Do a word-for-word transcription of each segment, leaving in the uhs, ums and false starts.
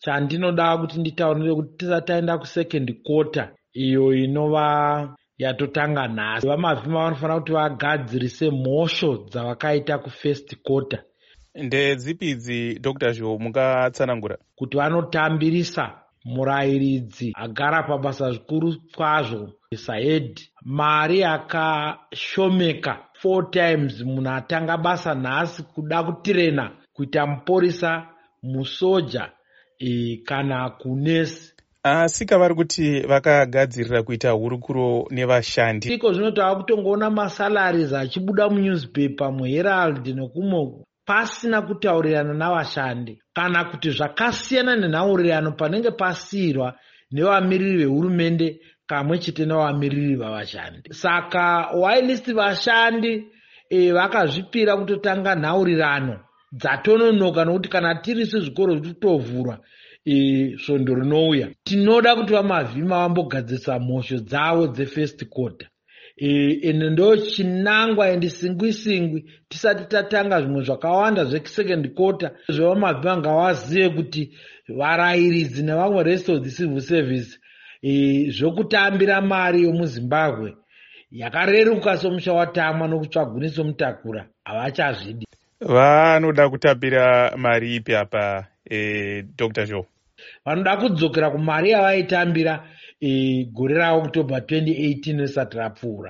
Chandinoda kuti nditaurire kuti tisati taenda kusekendi kota iyo inova yatotanga nhasi, vamavhima vanofanira kuti vagadzirise mhosho dzavakaita kufirst kota. Ndedzipi idzi Doctor Zhou mungatsanangura? Kuti vanotambirisa murayiridzi agara pabasa zvikuru kwazvo Said mari yakashomeka four times. Munhu atanga basa nhasi kuda kutirena kuita muporisa, musoja e, kana kunesi. Asi kavari kuti vakagadzirira kuita hurukuro nevashandi, iko zvino tava kutongoona masalaries achibuda munewspaper, muherald nekumwe pasina kutaurirana navashandi, kana kuti zvakasiyana nenhaurirano panenge pasiyirwa nevamiriri vehurumende kamwe chete nevamiriri vavashandi. Saka whilst vashandi e, vakazvipira kutotanga nhaurirano dzatononoka, nokuti kana tirisu zvikoro zvitotovhurwa svondo rinouya, tinoda kuti vamavhima vambogadzisa mhosho dzavo dzefirst kota. Ende ndo chinangwa endi singwi singwi tisati tatanga zvimwe zvakawanda zvesecond kota. Zvevamavhima ngavazive kuti varayiridzi nevamwe rest of the civil service e, zvokutambira mari yomuzimbabwe yakareruka somusha watama nokutsvaguniso mutakura havachazvidi. Vanoda kutambira mari ipi apa e, Doctor Zhou? Vanoda kudzokera kumari yavaitambira e, gore raOctober twenty eighteen risati rapfuura.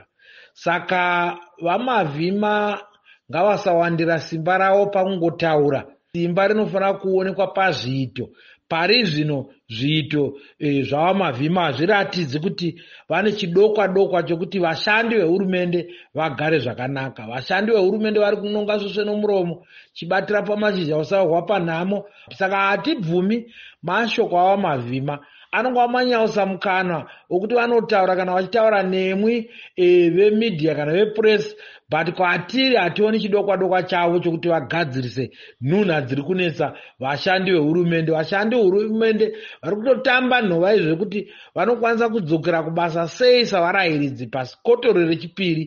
Saka vamavhima ngavasawandira simba ravo pakungotaura. Simba rinofanira kuonekwa pazviito. Pari zvino zviito e, zvavamavhima hazviratidzi kuti vane chidokwa dokwa chokuti vashandi vehurumende vagare zvakanaka. Vashandi vehurumende vari kunonga svosve nomuromo, chibatira pamashizha usahwa panhamo. Saka hatibvumi mashoko avamavhima anongova manyausa mukana wokuti vanotaura kana vachitaura nemwi e, vemedia kana vepress, but kwatiri hationi chidokwa dokwa chavo chokuti vagadzirise nhunha dziri kunetsa vashandi vehurumende. Vashandi vehurumende vari kutotamba nhova izvo kuti vanokwanisa kudzokera kubasa sei savarayiridzi pasikotori rechipiri.